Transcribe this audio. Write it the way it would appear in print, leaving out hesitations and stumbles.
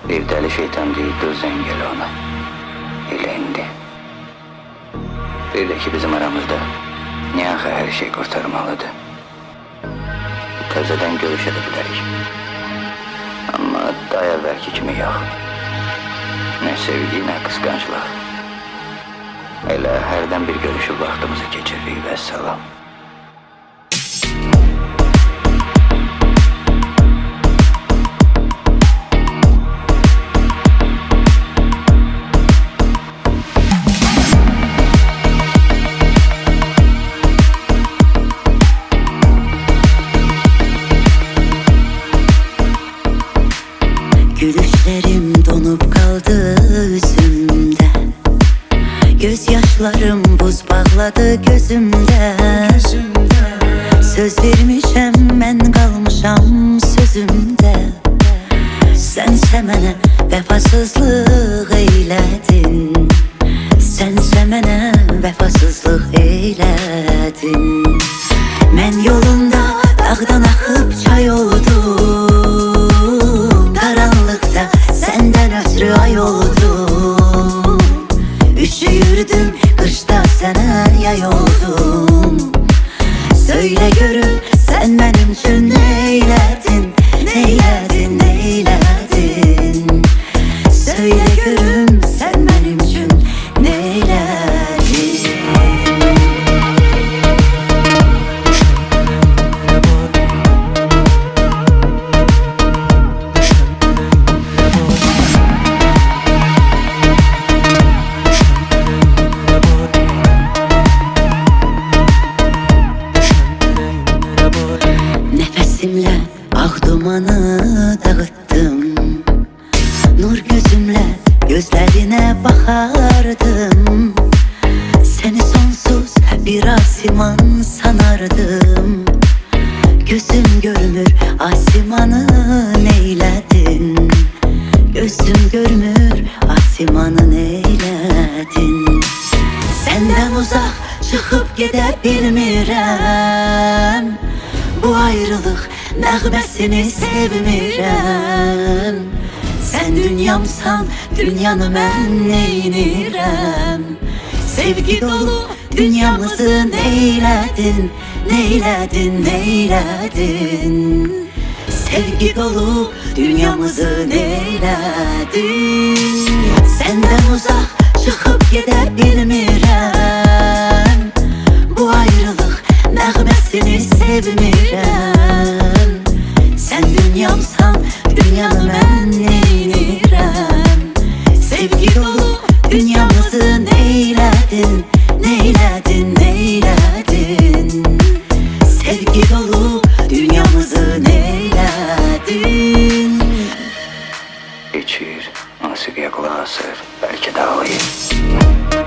Bir deli şeytan deyildi o zengeli ona. Elə indi. Bir de ki bizim aramızda Niyaxa her şey kurtarmalıdır. Təzədən görüşə də bilərik. Amma daha əvvəlki kimi yox. Ne sevgi, ne kıskançlık. Elə hərdən bir görüşüb vaxtımızı keçiririk və salam. Gülüşlerim donup kaldı üzümde, gözyaşlarım buz bağladı gözümde. Söz vermişem ben kalmışam sözümde. Sense mənə vefasızlık eyledin. Sense mənə vefasızlık eyledin. Mən yolunda dağdan akıp çay oldum. Karanlıkta senden ötürü ay oldum. Üşüyürdüm kışta sana yay oldum. Söyle görüm sen benim için neyledin, neyledin, neyledin. Söyle görüm sen benim için neyledin. Nefesimle ah dumanı dağıttım. Nur gözümle gözlerine bakardım. Seni sonsuz bir asiman sanardım. Gözüm görmür asimanı neyledin. Gözüm görmür asimanı neyledin. Senden uzak çıkıp gidebilmirəm. Bu ayrılık nəğməsini sevmirəm. Sen dünyamsan dünyanı mən neynirəm. Sevgi dolu dünyamızı neyledin, neyledin, neyledin. Sevgi dolu dünyamızı neyledin. Senden uzak çıkıp gidebilmirəm. Bu ayrılık nəğməsini sevmirəm. Sen dünyamsan dünyanı mən neynirəm. Sevgi dolu dünyamızı neyledin, neyledin, neyledin. Sevgi dolu dünyamızı neyledin. İçir, musiqiyə qulaq asır, bəlkə də ağlayır.